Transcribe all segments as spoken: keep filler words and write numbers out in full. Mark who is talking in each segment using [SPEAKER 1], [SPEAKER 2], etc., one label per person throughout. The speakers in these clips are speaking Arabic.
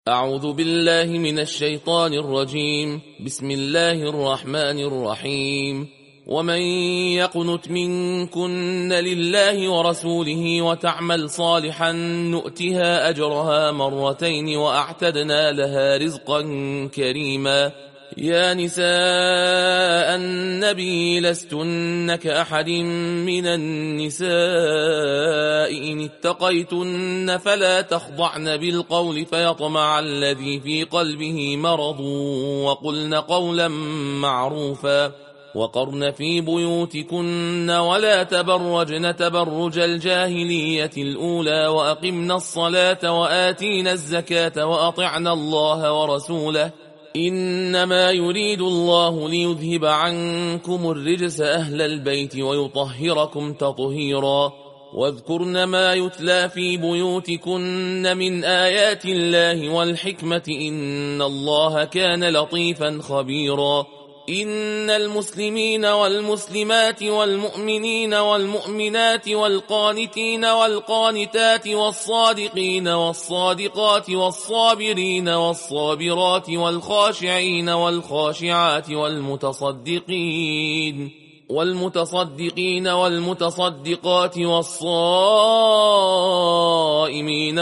[SPEAKER 1] أعوذ بالله من الشيطان الرجيم. بسم الله الرحمن الرحيم. ومن يقنت منكن لله ورسوله وتعمل صالحا نؤتها أجرها مرتين وأعتدنا لها رزقا كريما. يا نساء النبي لستن كأحد من النساء إن اتقيتن فلا تخضعن بالقول فيطمع الذي في قلبه مرض وقلن قولا معروفا وقرن في بيوتكن ولا تبرجن تبرج الجاهلية الأولى وأقمن الصلاة وآتين الزكاة وأطعن الله ورسوله إنما يريد الله ليذهب عنكم الرجس أهل البيت ويطهركم تطهيرا. واذكرن ما يتلى في بيوتكن من آيات الله والحكمة إن الله كان لطيفا خبيرا. إن المسلمين والمسلمات والمؤمنين والمؤمنات والقانتين والقانتات والصادقين والصادقات والصابرين والصابرات والخاشعين والخاشعات والمتصدقين والمتصدقين والمتصدقات والصائمين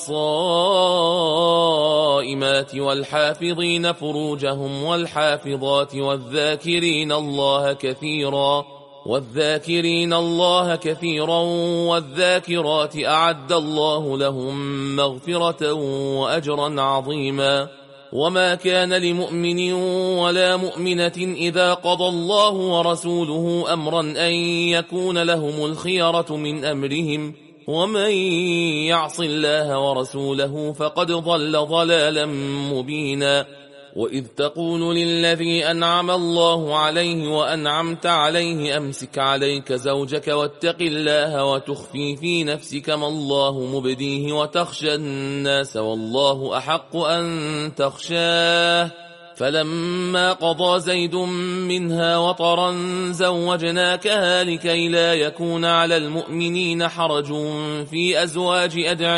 [SPEAKER 1] والصائمات والحافظين فروجهم والحافظات والذاكرين الله كثيرا والذاكرين الله كثيرا والذاكرات أعد الله لهم مغفرة وأجرا عظيما. وما كان لمؤمن ولا مؤمنة إذا قضى الله ورسوله أمرا أن يكون لهم الخيرة من أمرهم ومن يعص الله ورسوله فقد ضل ضلالا مبينا. وإذ تقول للذي أنعم الله عليه وأنعمت عليه أمسك عليك زوجك واتق الله وتخفي في نفسك ما الله مبديه وتخشى الناس والله أحق أن تخشاه فلما قضى زيد منها وطرا زوجناكها لكي لا يكون على المؤمنين حرج في أزواج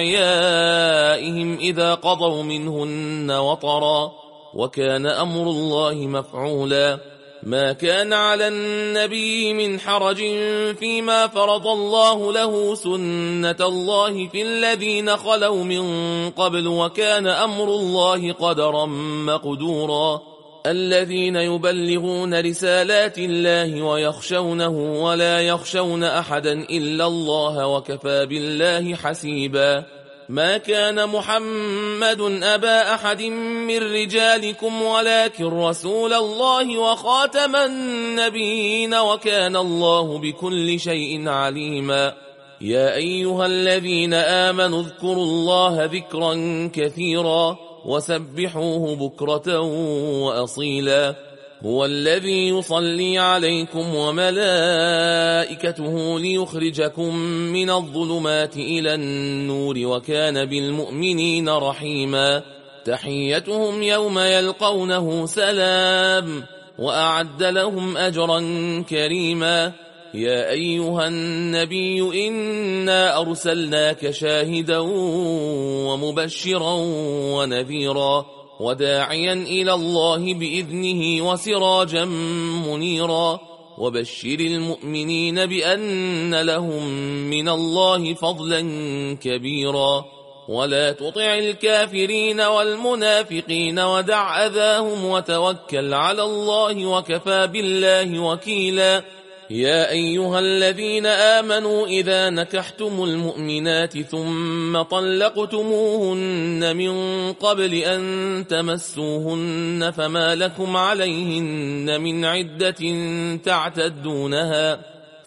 [SPEAKER 1] أدعيائهم إذا قضوا منهن وطرا وكان أمر الله مفعولا. ما كان على النبي من حرج فيما فرض الله له سنة الله في الذين خلوا من قبل وكان أمر الله قدرا مقدورا. الذين يبلغون رسالات الله ويخشونه ولا يخشون أحدا إلا الله وكفى بالله حسيبا. ما كان محمد أبا أحد من رجالكم ولكن رسول الله وخاتم النبيين وكان الله بكل شيء عليما. يا أيها الذين آمنوا اذكروا الله ذكرا كثيرا وسبحوه بكرة وأصيلا. هو الذي يصلي عليكم وملائكته ليخرجكم من الظلمات إلى النور وكان بالمؤمنين رحيما. تحيتهم يوم يلقونه سلام وأعد لهم أجرا كريما. يا أيها النبي إنا أرسلناك شاهدا ومبشرا ونذيرا وداعيا إلى الله بإذنه وسراجا منيرا. وبشر المؤمنين بأن لهم من الله فضلا كبيرا. ولا تطع الكافرين والمنافقين ودع أذاهم وتوكل على الله وكفى بالله وكيلا. يا أيها الذين آمنوا إذا نكحتم المؤمنات ثم طلقتموهن من قبل أن تمسوهن فما لكم عليهن من عدة تعتدونها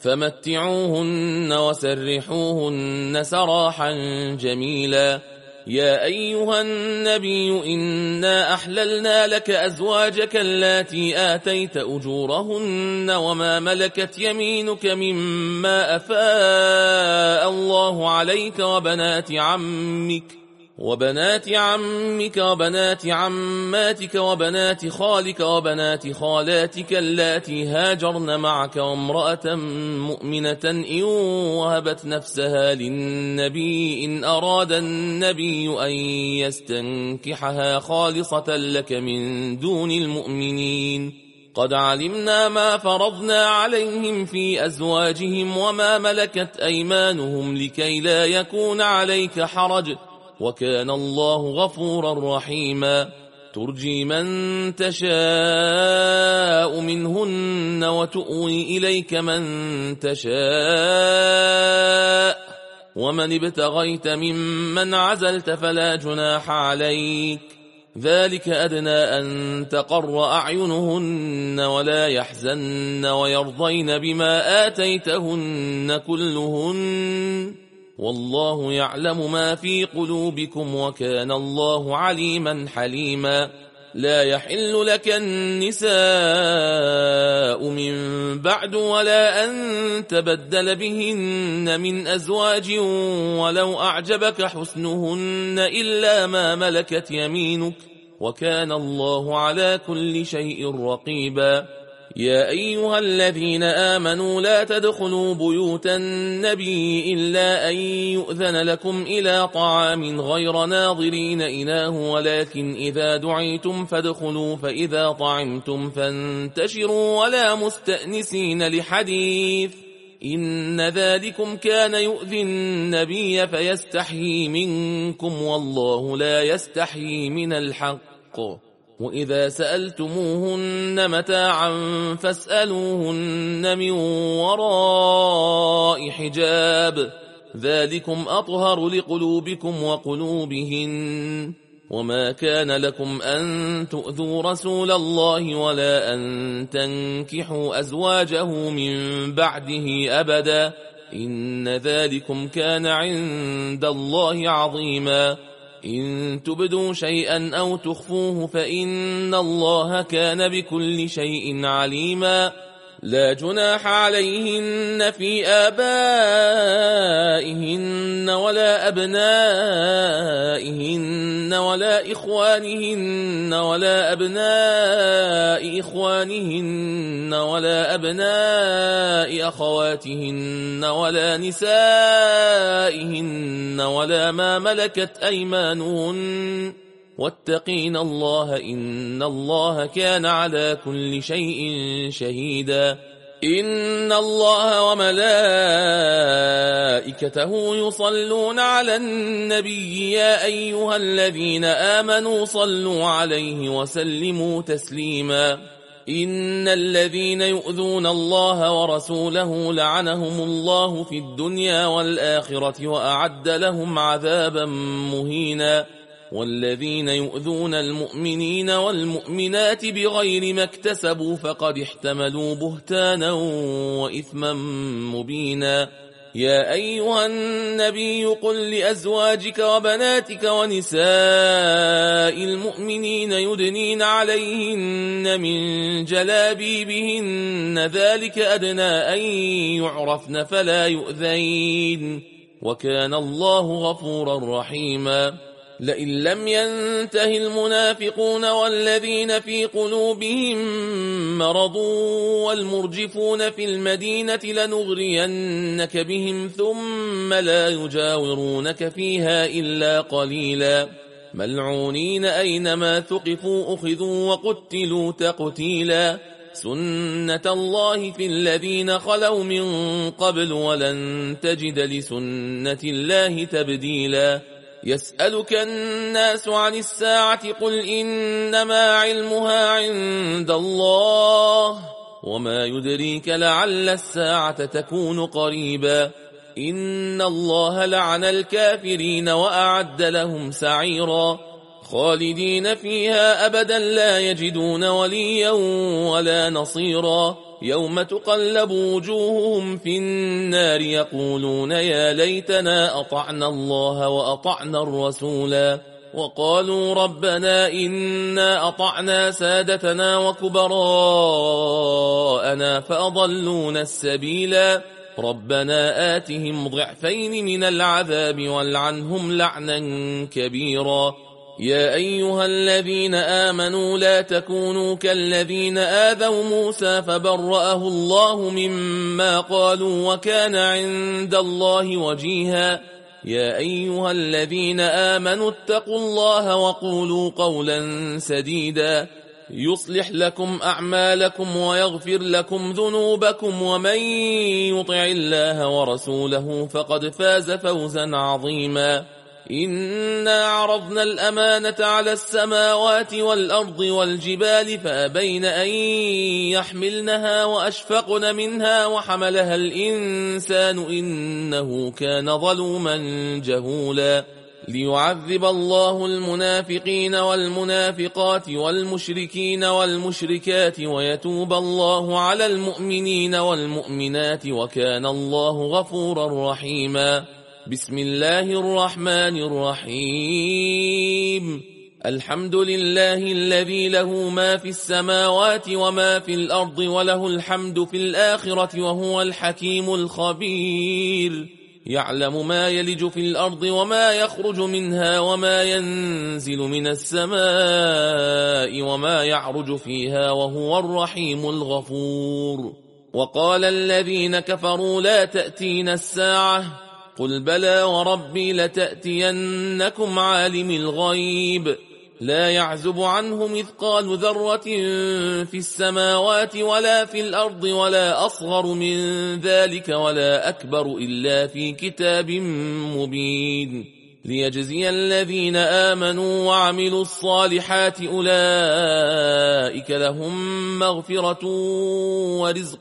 [SPEAKER 1] فمتعوهن وسرحوهن سراحا جميلا. يا أيها النبي إنا أحللنا لك أزواجك اللاتي آتيت أجورهن وما ملكت يمينك مما أفاء الله عليك وبنات عمك وبنات عمك وبنات عماتك وبنات خالك وبنات خالاتك اللاتي هاجرن معك وامرأة مؤمنة إن وهبت نفسها للنبي إن أراد النبي أن يستنكحها خالصة لك من دون المؤمنين قد علمنا ما فرضنا عليهم في أزواجهم وما ملكت أيمانهم لكي لا يكون عليك حرج وكان الله غفورا رحيما ترجي من تشاء منهن وتؤوي إليك من تشاء ومن ابتغيت ممن عزلت فلا جناح عليك ذلك أدنى أن تقر أعينهن ولا يحزن ويرضين بما آتيتهن كلهن والله يعلم ما في قلوبكم وكان الله عليما حليما لا يحل لك النساء من بعد ولا أن تبدل بهن من أزواج ولو أعجبك حسنهن إلا ما ملكت يمينك وكان الله على كل شيء رقيبا يا أيها الذين آمنوا لا تدخلوا بيوت النبي إلا أن يؤذن لكم إلى طعام غير ناظرين إناه ولكن إذا دعيتم فادخلوا فإذا طعمتم فانتشروا ولا مستأنسين لحديث إن ذلكم كان يؤذي النبي فيستحيي منكم والله لا يستحيي من الحق وإذا سألتموهن متاعا فاسألوهن من وراء حجاب ذلكم أطهر لقلوبكم وقلوبهن وما كان لكم أن تؤذوا رسول الله ولا أن تنكحوا أزواجه من بعده أبدا إن ذلكم كان عند الله عظيما إن تبدوا شيئا أو تخفوه فإن الله كان بكل شيء عليما لا جناح عليهن في آبائهن ولا أبنائهن ولا إخوانهن ولا أبناء إخوانهن ولا أبناء أخواتهن ولا نسائهن ولا ما ملكت أيمانهن واتقين الله إن الله كان على كل شيء شهيدا إن الله وملائكته يصلون على النبي يا أيها الذين آمنوا صلوا عليه وسلموا تسليما إن الذين يؤذون الله ورسوله لعنهم الله في الدنيا والآخرة وأعد لهم عذابا مهينا والذين يؤذون المؤمنين والمؤمنات بغير ما اكتسبوا فقد احتملوا بهتانا وإثما مبينا يا أيها النبي قل لأزواجك وبناتك ونساء المؤمنين يدنين عليهن من جلابيبهن ذلك أدنى أن يعرفن فلا يؤذين وكان الله غفورا رحيما لئن لم ينته المنافقون والذين في قلوبهم مرض والمرجفون في المدينة لنغرينك بهم ثم لا يجاورونك فيها إلا قليلا ملعونين أينما ثقفوا أخذوا وقتلوا تقتيلا سنة الله في الذين خلوا من قبل ولن تجد لسنة الله تبديلا يسألك الناس عن الساعة قل إنما علمها عند الله وما يدريك لعل الساعة تكون قريبا إن الله لعن الكافرين وأعد لهم سعيرا خالدين فيها أبدا لا يجدون وليا ولا نصيرا يوم تقلب وجوههم في النار يقولون يا ليتنا أطعنا الله وأطعنا الرسولا وقالوا ربنا إنا أطعنا سادتنا وكبراءنا فأضلونا السبيلا ربنا آتهم ضعفين من العذاب والعنهم لعنا كبيرا. يا أيها الذين آمنوا لا تكونوا كالذين آذوا موسى فبرأه الله مما قالوا وكان عند الله وجيها. يا أيها الذين آمنوا اتقوا الله وقولوا قولا سديدا يصلح لكم أعمالكم ويغفر لكم ذنوبكم ومن يطع الله ورسوله فقد فاز فوزا عظيما. إنا عرضنا الأمانة على السماوات والأرض والجبال فأبين أن يحملنها وأشفقن منها وحملها الإنسان إنه كان ظلوما جهولا. ليعذب الله المنافقين والمنافقات والمشركين والمشركات ويتوب الله على المؤمنين والمؤمنات وكان الله غفورا رحيما. بسم الله الرحمن الرحيم. الحمد لله الذي له ما في السماوات وما في الأرض وله الحمد في الآخرة وهو الحكيم الخبير. يعلم ما يلج في الأرض وما يخرج منها وما ينزل من السماء وما يعرج فيها وهو الرحيم الغفور. وقال الذين كفروا لا تأتينا الساعة قل بلى وربي لتأتينكم عالم الغيب لا يعزب عنه مثقال ذرة في السماوات ولا في الأرض ولا أصغر من ذلك ولا أكبر إلا في كتاب مبين. ليجزي الذين آمنوا وعملوا الصالحات أولئك لهم مغفرة ورزق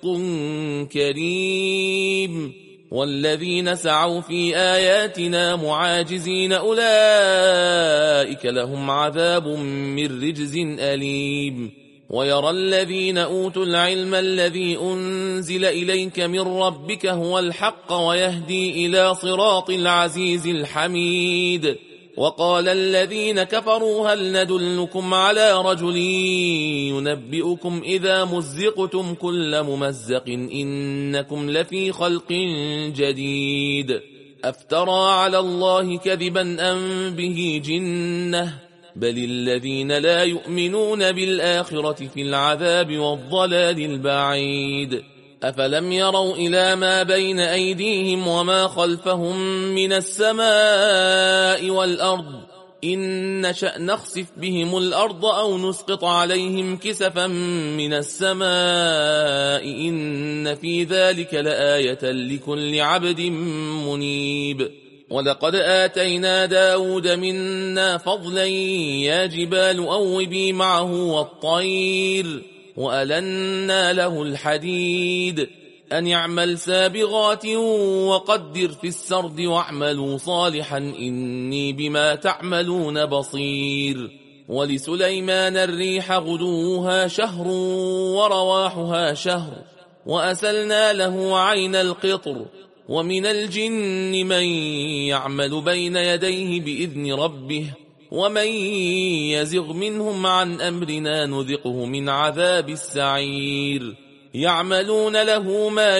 [SPEAKER 1] كريم. والذين سعوا في آياتنا معاجزين أولئك لهم عذاب من رجز أليم. ويرى الذين أوتوا العلم الذي أنزل إليك من ربك هو الحق ويهدي إلى صراط العزيز الحميد. وقال الذين كفروا هل ندلكم على رجل ينبئكم إذا مزقتم كل ممزق إنكم لفي خلق جديد. أفترى على الله كذبا أم به جنة بل الذين لا يؤمنون بالآخرة في العذاب والضلال البعيد. أفلم يروا إلى ما بين أيديهم وما خلفهم من السماء والأرض إن نشأ نخسف بهم الأرض أو نسقط عليهم كسفا من السماء إن في ذلك لآية لكل عبد منيب. ولقد آتينا داود منا فضلا يا جبال أوبي معه والطير وألنا له الحديد أن يعمل سابغات وقدر في السرد واعملوا صالحا إني بما تعملون بصير. ولسليمان الريح غدوها شهر ورواحها شهر وأسلنا له عين القطر. ومن الجن من يعمل بين يديه بإذن ربه ومن يزغ منهم عن أمرنا نذقه من عذاب السعير. يعملون له ما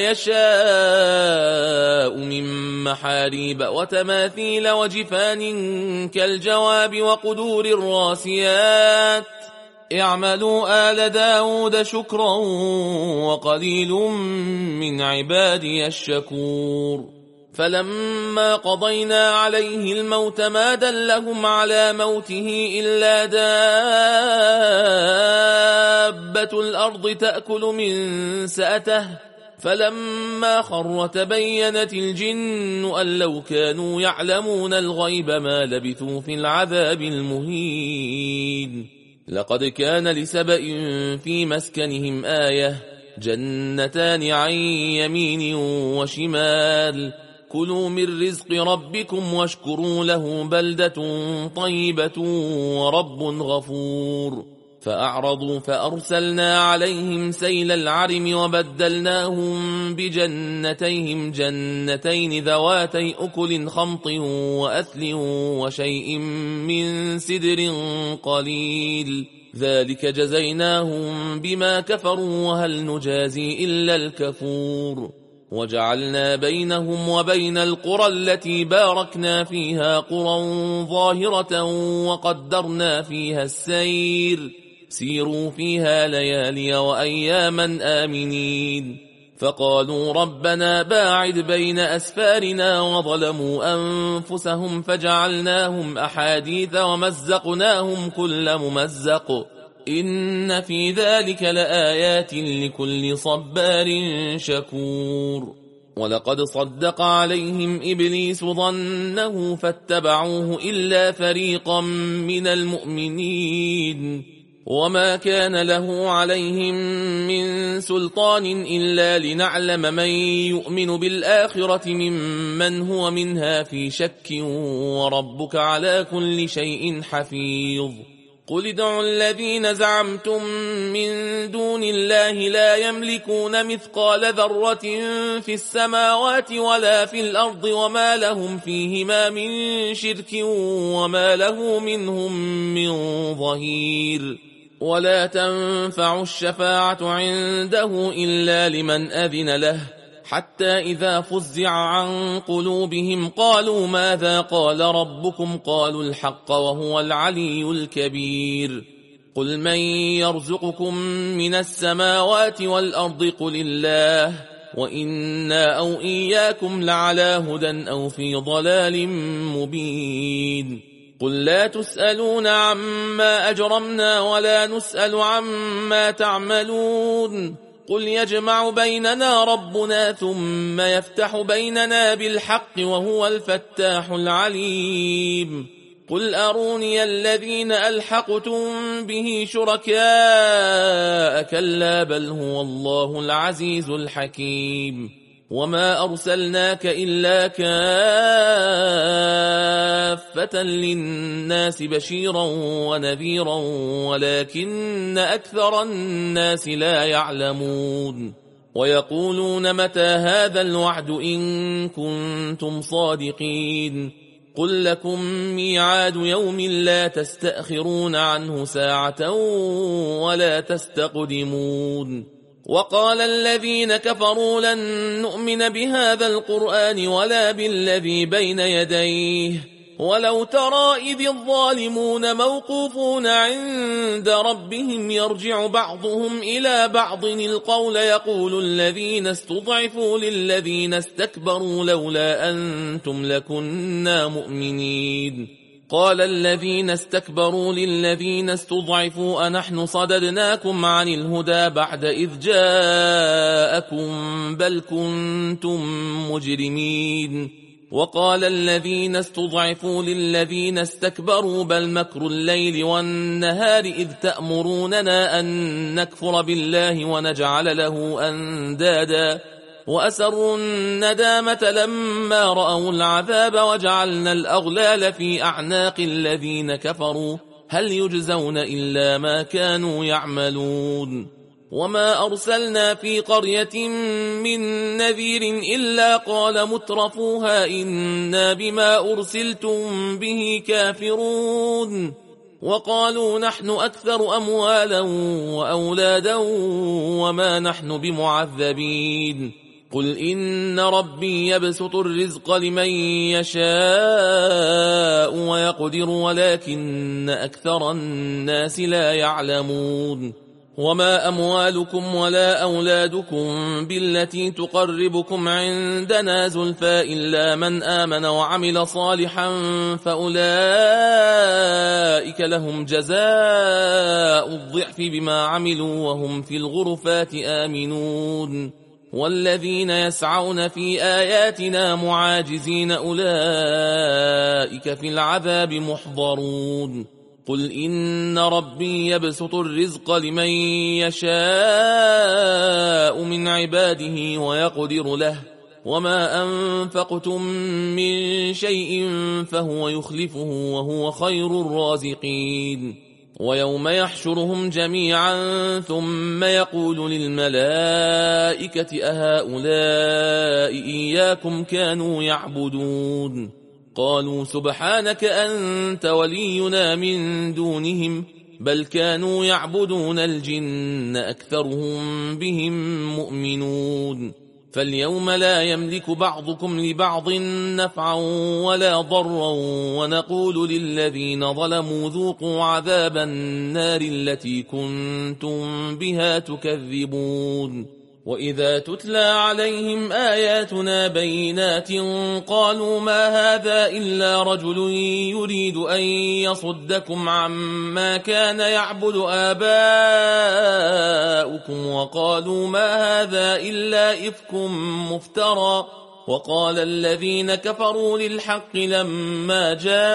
[SPEAKER 1] يشاء من محاريب وتماثيل وجفان كالجواب وقدور الراسيات اعملوا آل داود شكرا وقليل من عبادي الشكور. فلما قضينا عليه الموت ما دلهم على موته إلا دابة الأرض تأكل من سأته فلما خر تبينت الجن أن لو كانوا يعلمون الغيب ما لبثوا في العذاب المهين. لقد كان لسبأ في مسكنهم آية جنتان عن يمين وشمال كلوا من رزق ربكم واشكروا له بلدة طيبة ورب غفور. فأعرضوا فأرسلنا عليهم سيل العرم وبدلناهم بجنتيهم جنتين ذواتي أكل خمط وأثل وشيء من سدر قليل ذلك جزيناهم بما كفروا وهل نجازي إلا الكفور. وجعلنا بينهم وبين القرى التي باركنا فيها قرى ظاهرة وقدرنا فيها السير سيروا فيها ليالي وأياما آمنين فقالوا ربنا باعد بين أسفارنا وظلموا أنفسهم فجعلناهم أحاديث ومزقناهم كل ممزق إن في ذلك لآيات لكل صبار شكور ولقد صدق عليهم إبليس ظنه فاتبعوه إلا فريقا من المؤمنين وما كان له عليهم من سلطان إلا لنعلم من يؤمن بالآخرة ممن هو منها في شك وربك على كل شيء حفيظ قل ادعوا الذين زعمتم من دون الله لا يملكون مثقال ذرة في السماوات ولا في الأرض وما لهم فيهما من شرك وما له منهم من ظهير ولا تنفع الشفاعة عنده إلا لمن أذن له حتى إذا فزع عن قلوبهم قالوا ماذا قال ربكم قالوا الحق وهو العلي الكبير قل من يرزقكم من السماوات والأرض قل الله وإنا أو إياكم لعلى هدى أو في ضلال مبين قل لا تسألون عما أجرمنا ولا نسأل عما تعملون قل يجمع بيننا ربنا ثم يفتح بيننا بالحق وهو الفتاح العليم قل أروني الذين ألحقتم به شركاء كلا بل هو الله العزيز الحكيم وما أرسلناك إلا كافة للناس بشيرا ونذيرا ولكن أكثر الناس لا يعلمون ويقولون متى هذا الوعد إن كنتم صادقين قل لكم ميعاد يوم لا تستأخرون عنه ساعة ولا تستقدمون وقال الذين كفروا لن نؤمن بهذا القرآن ولا بالذي بين يديه ولو ترى إذ الظالمون موقوفون عند ربهم يرجع بعضهم إلى بعض القول يقول الذين استضعفوا للذين استكبروا لولا أنتم لكنا مؤمنين قال الذين استكبروا للذين استضعفوا أنحن صددناكم عن الهدى بعد إذ جاءكم بل كنتم مجرمين وقال الذين استضعفوا للذين استكبروا بل مكر الليل والنهار إذ تأمروننا أن نكفر بالله ونجعل له أندادا وأسروا الندامة لما رأوا العذاب وجعلنا الأغلال في أعناق الذين كفروا هل يجزون إلا ما كانوا يعملون وما أرسلنا في قرية من نذير إلا قال مترفوها إنا بما أرسلتم به كافرون وقالوا نحن أكثر أموالا وأولادا وما نحن بمعذبين قل إن ربي يبسط الرزق لمن يشاء ويقدر ولكن أكثر الناس لا يعلمون وما أموالكم ولا أولادكم بالتي تقربكم عندنا زلفى إلا من آمن وعمل صالحا فأولئك لهم جزاء الضعف بما عملوا وهم في الغرفات آمنون والذين يسعون في آياتنا معاجزين أولئك في العذاب محضرون قل إن ربي يبسط الرزق لمن يشاء من عباده ويقدر له وما أنفقتم من شيء فهو يخلفه وهو خير الرازقين ويوم يحشرهم جميعا ثم يقول للملائكة أهؤلاء إياكم كانوا يعبدون قالوا سبحانك أنت ولينا من دونهم بل كانوا يعبدون الجن أكثرهم بهم مؤمنون فاليوم لا يملك بعضكم لبعض نفعا ولا ضرا ونقول للذين ظلموا ذوقوا عذاب النار التي كنتم بها تكذبون. وإذا تتلى عليهم آياتنا بينات قالوا ما هذا إلا رجل يريد أن يصدكم عما كان يعبد آباؤكم وقالوا ما هذا إلا إفك مفترى. وقال الذين كفروا للحق لما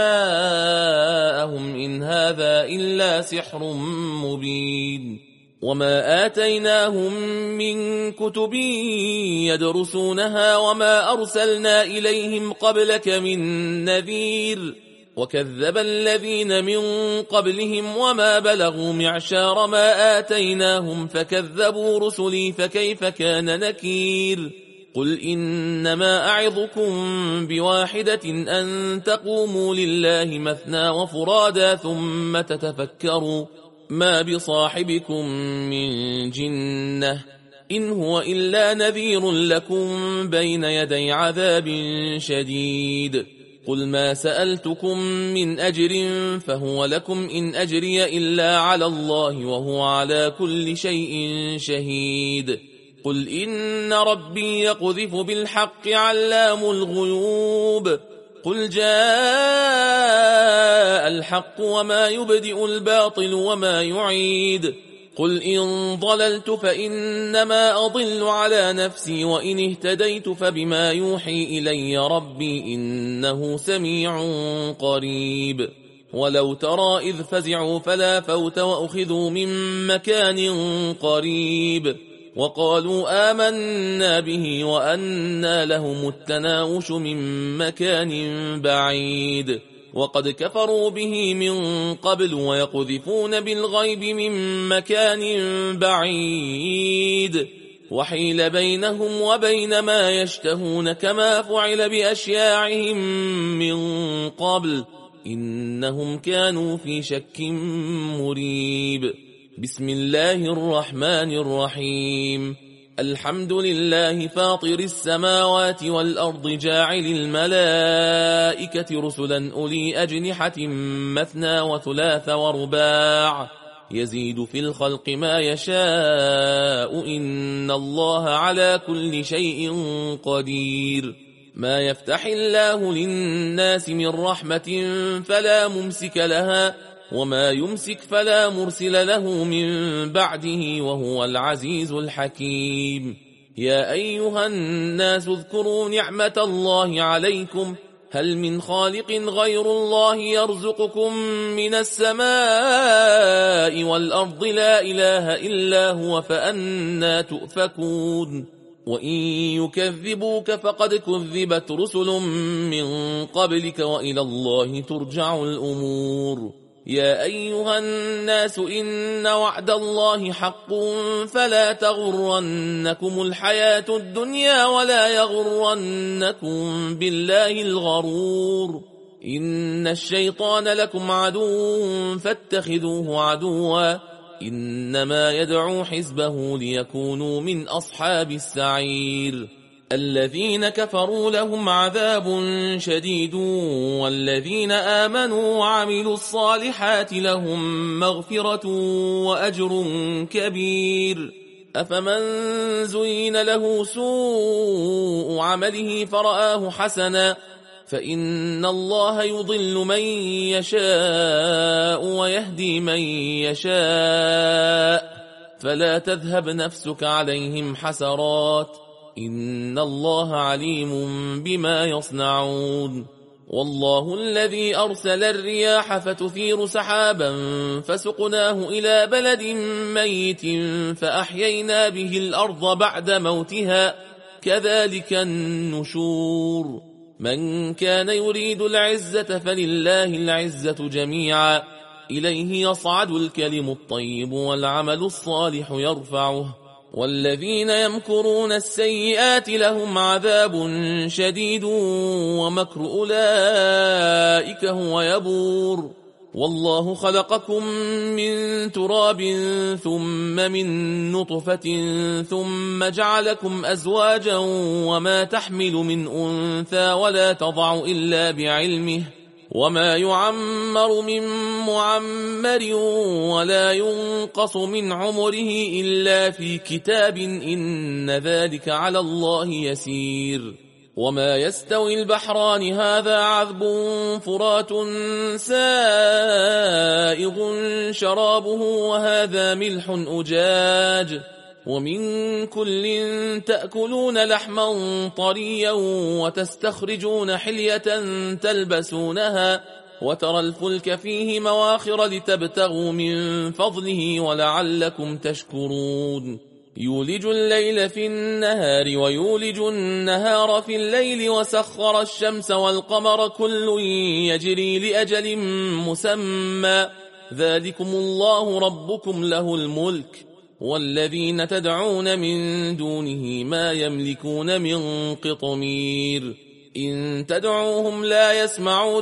[SPEAKER 1] جاءهم إن هذا إلا سحر مبين. وما آتيناهم من كتب يدرسونها وما أرسلنا إليهم قبلك من نذير. وكذب الذين من قبلهم وما بلغوا معشار ما آتيناهم فكذبوا رسلي فكيف كان نكير. قل إنما أعظكم بواحدة أن تقوموا لله مثنى وفرادا ثم تتفكروا ما بصاحبكم من جنة إن هو إلا نذير لكم بين يدي عذاب شديد. قل ما سألتكم من أجر فهو لكم إن أجري إلا على الله وهو على كل شيء شهيد. قل إن ربي يقذف بالحق علام الغيوب. قل جاء الحق وما يبدئ الباطل وما يعيد. قل إن ضللت فإنما أضل على نفسي وإن اهتديت فبما يوحي إلي ربي إنه سميع قريب. ولو ترى إذ فزعوا فلا فوت وأخذوا من مكان قريب وقالوا آمنا به وأنى لهم التناوش من مكان بعيد. وقد كفروا به من قبل ويقذفون بالغيب من مكان بعيد وحيل بينهم وبين ما يشتهون كما فعل بأشياعهم من قبل إنهم كانوا في شك مريب. بسم الله الرحمن الرحيم. الحمد لله فاطر السماوات والأرض جاعل الملائكة رسلا أولي أجنحة مثنى وثلاث ورباع يزيد في الخلق ما يشاء إن الله على كل شيء قدير. ما يفتح الله للناس من رحمة فلا ممسك لها وما يمسك فلا مرسل له من بعده وهو العزيز الحكيم. يا أيها الناس اذكروا نعمة الله عليكم هل من خالق غير الله يرزقكم من السماء والأرض لا إله إلا هو فأنا تؤفكون. وإن يكذبوك فقد كذبت رسل من قبلك وإلى الله ترجع الأمور. يا أيها الناس إن وعد الله حق فلا تغرنكم الحياة الدنيا ولا يغرنكم بالله الغرور. إن الشيطان لكم عدو فاتخذوه عدوا إنما يدعو حزبه ليكونوا من أصحاب السعير. الذين كفروا لهم عذاب شديد والذين آمنوا وعملوا الصالحات لهم مغفرة وأجر كبير. أفمن زين له سوء عمله فرآه حسنا فإن الله يضل من يشاء ويهدي من يشاء فلا تذهب نفسك عليهم حسرات إن الله عليم بما يصنعون. والله الذي أرسل الرياح فتثير سحابا فسقناه إلى بلد ميت فأحيينا به الأرض بعد موتها كذلك النشور. من كان يريد العزة فلله العزة جميعا إليه يصعد الكلم الطيب والعمل الصالح يرفعه والذين يمكرون السيئات لهم عذاب شديد ومكر أولئك هو يبور. والله خلقكم من تراب ثم من نطفة ثم جعلكم أزواجا وما تحمل من أنثى ولا تضع إلا بعلمه وما يعمر من معمر ولا ينقص من عمره إلا في كتاب إن ذلك على الله يسير. وما يستوي البحران هذا عذب فرات سائغ شرابه وهذا ملح أجاج ومن كل تأكلون لحما طريا وتستخرجون حلية تلبسونها وترى الفلك فيه مواخر لتبتغوا من فضله ولعلكم تشكرون. يولج الليل في النهار ويولج النهار في الليل وسخر الشمس والقمر كل يجري لأجل مسمى ذلكم الله ربكم له الملك والذين تدعون من دونه ما يملكون من قطمير إن تدعوهم لا يسمعوا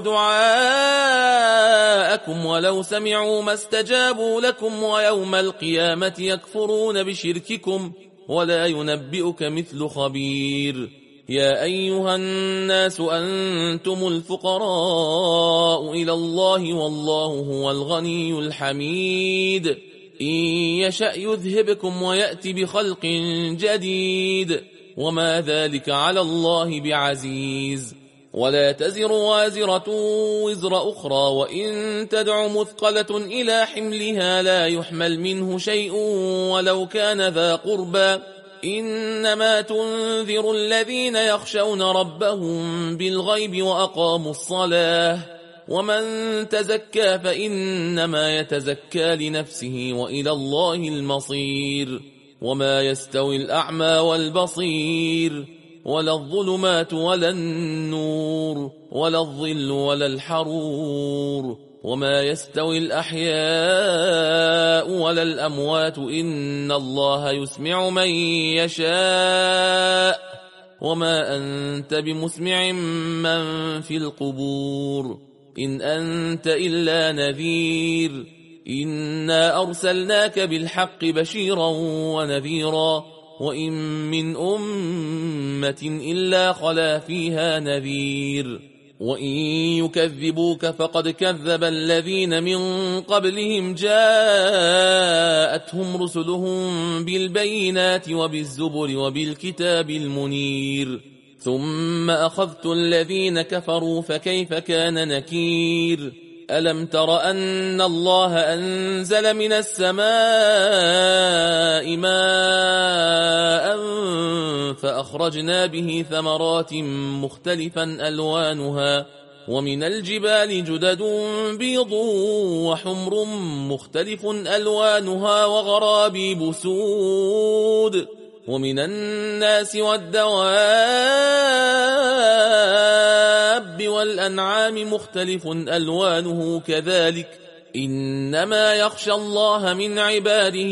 [SPEAKER 1] دعاءكم ولو سمعوا ما استجابوا لكم ويوم القيامة يكفرون بشرككم ولا ينبئك مثل خبير. يا أيها الناس أنتم الفقراء إلى الله والله هو الغني الحميد إن يشأ يذهبكم ويأتي بخلق جديد وما ذلك على الله بعزيز. ولا تزر وازرة وزر أخرى وإن تدع مثقلة إلى حملها لا يحمل منه شيء ولو كان ذا قربى إنما تنذر الذين يخشون ربهم بالغيب وأقاموا الصلاة ومن تزكى فإنما يتزكى لنفسه وإلى الله المصير. وما يستوي الأعمى والبصير ولا الظلمات ولا النور ولا الظل ولا الحرور وما يستوي الأحياء ولا الأموات إن الله يسمع من يشاء وما أنت بمسمع من في القبور إن أنت إلا نذير إنا أرسلناك بالحق بشيرا ونذيرا وإن من أمة إلا خلا فيها نذير وإن يكذبوك فقد كذب الذين من قبلهم جاءتهم رسلهم بالبينات وبالزبر وبالكتاب المنير ثم أخذت الذين كفروا فكيف كان نكير. ألم تر أن الله أنزل من السماء ماء فأخرجنا به ثمرات مختلفا ألوانها ومن الجبال جدد بيض وحمر مختلف ألوانها وغرابيب سود ومن الناس والدواب والأنعام مختلف ألوانه كذلك إنما يخشى الله من عباده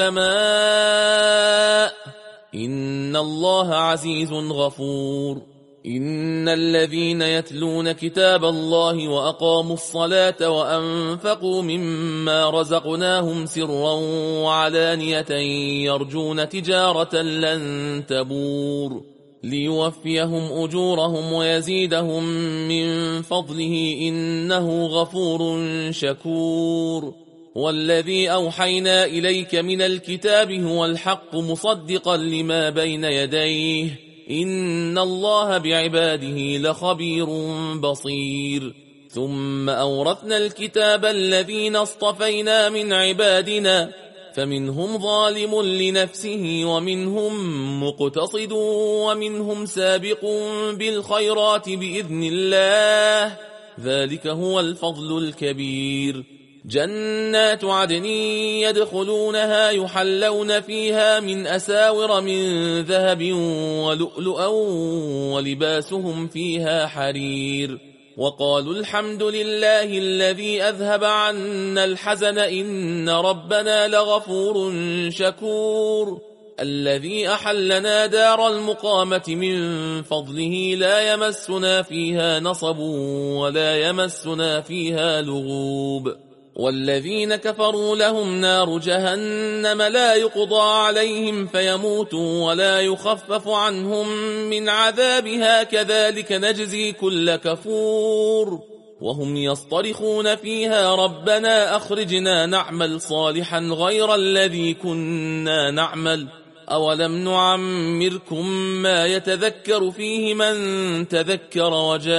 [SPEAKER 1] العلماء إن الله عزيز غفور. إن الذين يتلون كتاب الله وأقاموا الصلاة وأنفقوا مما رزقناهم سرا وعلانية يرجون تجارة لن تبور ليوفيهم أجورهم ويزيدهم من فضله إنه غفور شكور. والذي أوحينا إليك من الكتاب هو الحق مصدقا لما بين يديه إن الله بعباده لخبير بصير. ثم أورثنا الكتاب الذين اصطفينا من عبادنا فمنهم ظالم لنفسه ومنهم مقتصد ومنهم سابق بالخيرات بإذن الله ذلك هو الفضل الكبير. جنات عدن يدخلونها يحلون فيها من أساور من ذهب ولؤلؤا ولباسهم فيها حرير وقالوا الحمد لله الذي أذهب عنا الحزن إن ربنا لغفور شكور. الذي أحلنا دار المقامة من فضله لا يمسنا فيها نصب ولا يمسنا فيها لغوب. والذين كفروا لهم نار جهنم لا يقضى عليهم فيموتوا ولا يخفف عنهم من عذابها كذلك نجزي كل كفور. وهم يصطرخون فيها ربنا أخرجنا نعمل صالحا غير الذي كنا نعمل أولم نعمركم ما يتذكر فيه من تذكر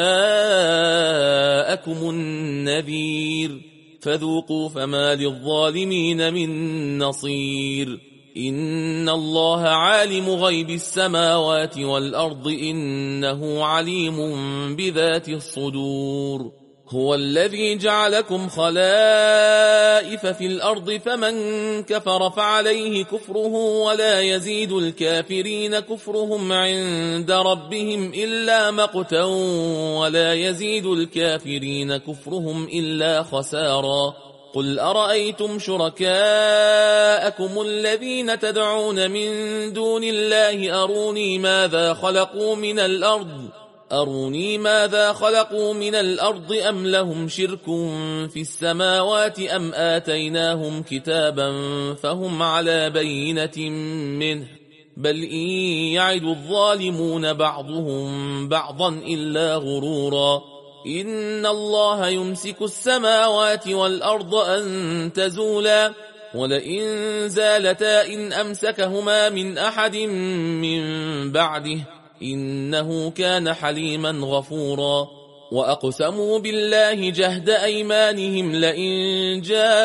[SPEAKER 1] وجاءكم النذير فذوقوا فما للظالمين من نصير. إن الله عالم غيب السماوات والأرض إنه عليم بذات الصدور. هو الذي جعلكم خلائف في الأرض فمن كفر فعليه كفره ولا يزيد الكافرين كفرهم عند ربهم إلا مقتا ولا يزيد الكافرين كفرهم إلا خسارا. قل أرأيتم شركاءكم الذين تدعون من دون الله أروني ماذا خلقوا من الأرض أروني ماذا خلقوا من الأرض أم لهم شرك في السماوات أم آتيناهم كتابا فهم على بينة منه بل إن يعد الظالمون بعضهم بعضا إلا غرورا. إن الله يمسك السماوات والأرض أن تزولا ولئن زالتا إن أمسكهما من أحد من بعده إنه كان حليما غفورا. وأقسموا بالله جهد أيمانهم لئن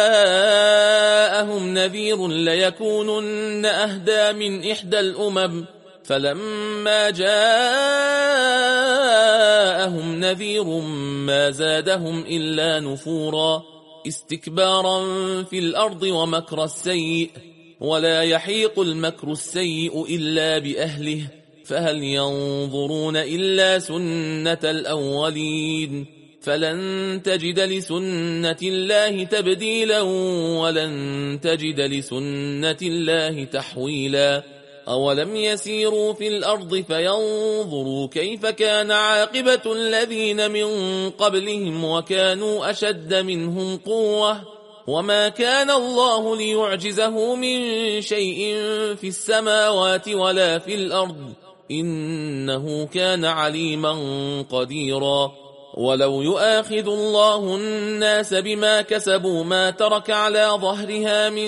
[SPEAKER 1] جاءهم نذير ليكونن أهدى من إحدى الأمم فلما جاءهم نذير ما زادهم إلا نفورا استكبارا في الأرض ومكر السيء ولا يحيق المكر السيء إلا بأهله فهل ينظرون إلا سنة الأولين فلن تجد لسنة الله تبديلا ولن تجد لسنة الله تحويلا. أولم يسيروا في الأرض فينظروا كيف كان عاقبة الذين من قبلهم وكانوا أشد منهم قوة وما كان الله ليعجزه من شيء في السماوات ولا في الأرض إنه كان عليما قديرا. ولو يؤاخذ الله الناس بما كسبوا ما ترك على ظهرها من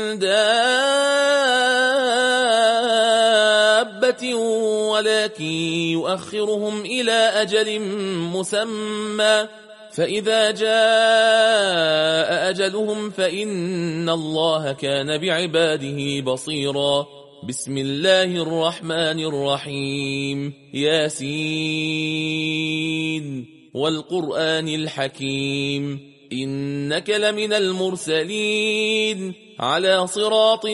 [SPEAKER 1] دابة ولكن يؤخرهم إلى أجل مسمى فإذا جاء أجلهم فإن الله كان بعباده بصيرا. بسم الله الرحمن الرحيم ياسين والقرآن الحكيم إنك لمن المرسلين على صراط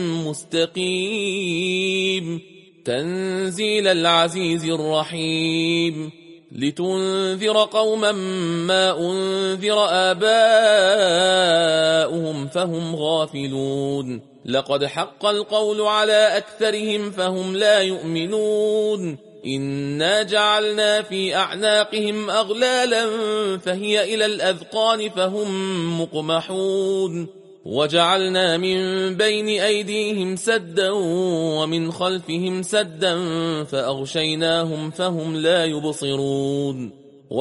[SPEAKER 1] مستقيم تنزيل العزيز الرحيم لتنذر قوما ما أنذر آباؤهم فهم غافلون لقد حق القول على أكثرهم فهم لا يؤمنون إنا جعلنا في أعناقهم أغلالا فهي إلى الأذقان فهم مقمحون وجعلنا من بين أيديهم سدا ومن خلفهم سدا فأغشيناهم فهم لا يبصرون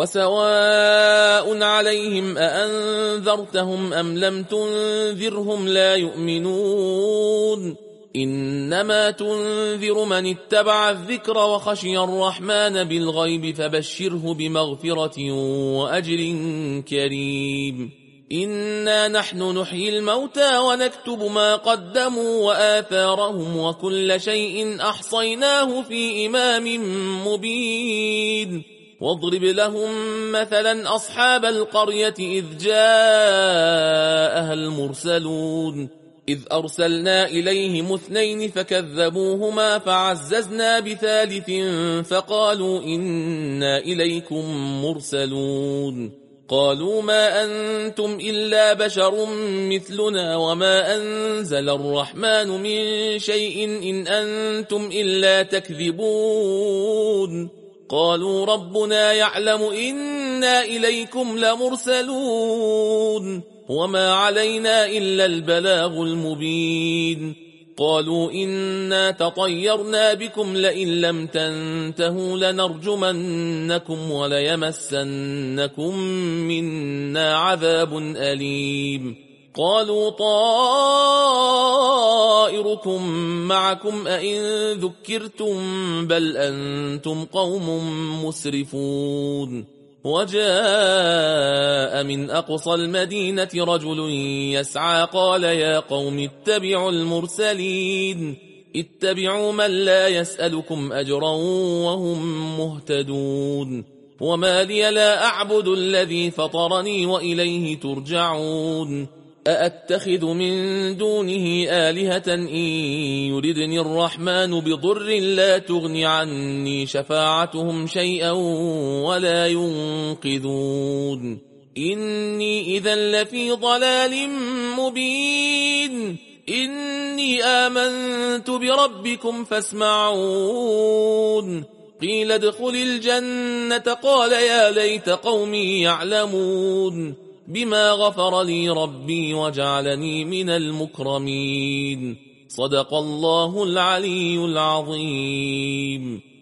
[SPEAKER 1] وسواء عليهم أأنذرتهم أم لم تنذرهم لا يؤمنون إنما تنذر من اتبع الذكر وخشي الرحمن بالغيب فبشره بمغفرة وأجر كريم. إنا نحن نحيي الموتى ونكتب ما قدموا وآثارهم وكل شيء أحصيناه في إمام مبين. واضرب لهم مثلا أصحاب القرية إذ جاءها المرسلون إذ أرسلنا إليهم اثنين فكذبوهما فعززنا بثالث فقالوا إنا إليكم مرسلون قالوا ما أنتم إلا بشر مثلنا وما أنزل الرحمن من شيء إن أنتم إلا تكذبون قالوا ربنا يعلم إنا إليكم لمرسلون وما علينا إلا البلاغ المبين قالوا إنا تطيرنا بكم لئن لم تنتهوا لنرجمنكم وليمسنكم منا عذاب أليم قالوا طائركم معكم أئن ذكرتم بل أنتم قوم مسرفون وجاء من أقصى المدينة رجل يسعى قال يا قوم اتبعوا المرسلين اتبعوا من لا يسألكم أجرا وهم مهتدون وما لي لا أعبد الذي فطرني وإليه ترجعون أأتخذ من دونه آلهة إن يردني الرحمن بضر لا تغن عني شفاعتهم شيئا ولا ينقذون إني إذا لفي ضلال مبين إني آمنت بربكم فاسمعون قيل ادخل الجنة قال يا ليت قومي يعلمون بما غفر لي ربي وجعلني من المكرمين صدق الله العلي العظيم.